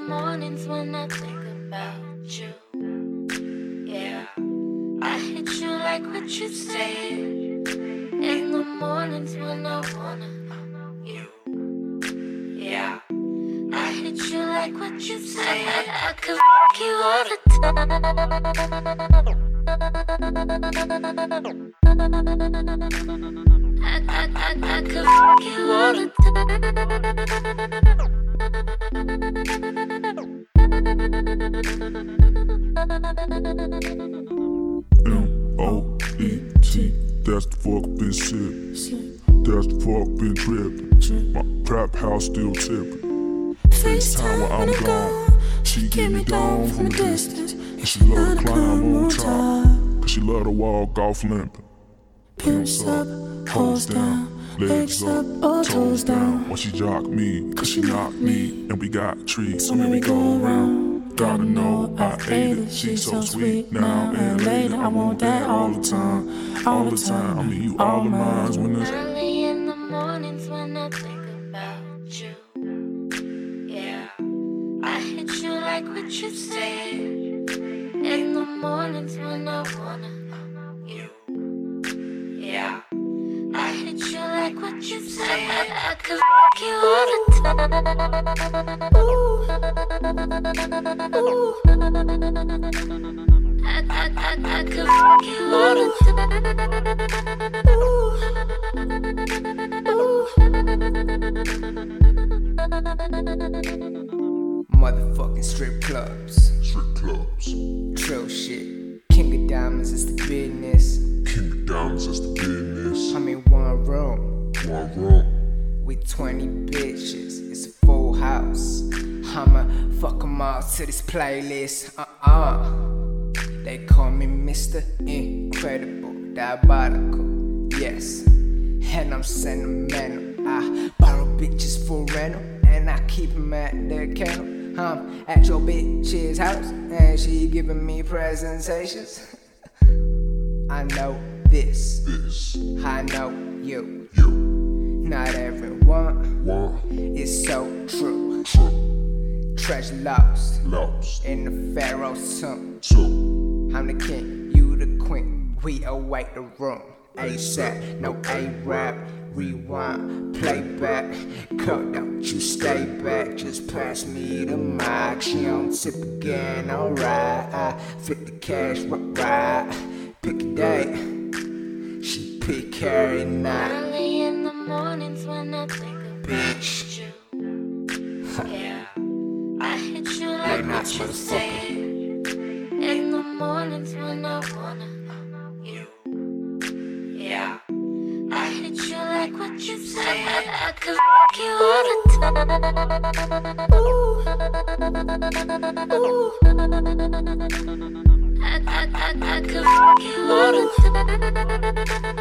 mornings when I think about you. Yeah, I hit you like what you said. In the mornings when I wanna you. Yeah, I hit you like what you said. I could fuck you all the time. I could fuck you all the time. M-O-E-T, that's the fuck been sick. That's the fuck been trippin'. My trap house still tippin'. FaceTime while I'm gone. She get me down from a distance. And she love to climb on top, cause she love to walk off limpin'. Pimps up, hoes down, legs up, toes down. While she jock me, cause she knock me. And we got treats, so maybe go around. Gotta know I ate it, she's so sweet now and later. I want that all the time, all the time. I mean you all of mine when it's early in the mornings when I think about you. Yeah, I hit you like what you said. In the mornings when I wanna you. Yeah, I hit you like what you said. I could fuck you all the time. I could fuck you all the time. Motherfucking strip clubs. Trill shit. King of Diamonds is the business. King of Diamonds is the business. I mean one room. With 20 bitches, it's a full house. I'ma fuck 'em all to this playlist. They call me Mr. Incredible, diabolical, yes. And I'm sentimental. I borrow bitches for rental, and I keep 'em at their kennel. I'm at your bitch's house, and she giving me presentations. I know this. I know you. Not everyone is so true. Treasure lost in the Pharaoh's tomb. I'm the king, you the queen. We await the room. ASAP, no A-rap. Rewind, playback. Go, don't you stay back. Just pass me the mic. She on tip again, alright. Flip the cash, right. Pick a date. She pick every night. early in the mornings when I think about Bitch. you. Yeah, I hit you like what you said. In the mornings when I wanna you. Yeah, I hit you like what you said. I could fuck you all the time. I could fuck you all the time.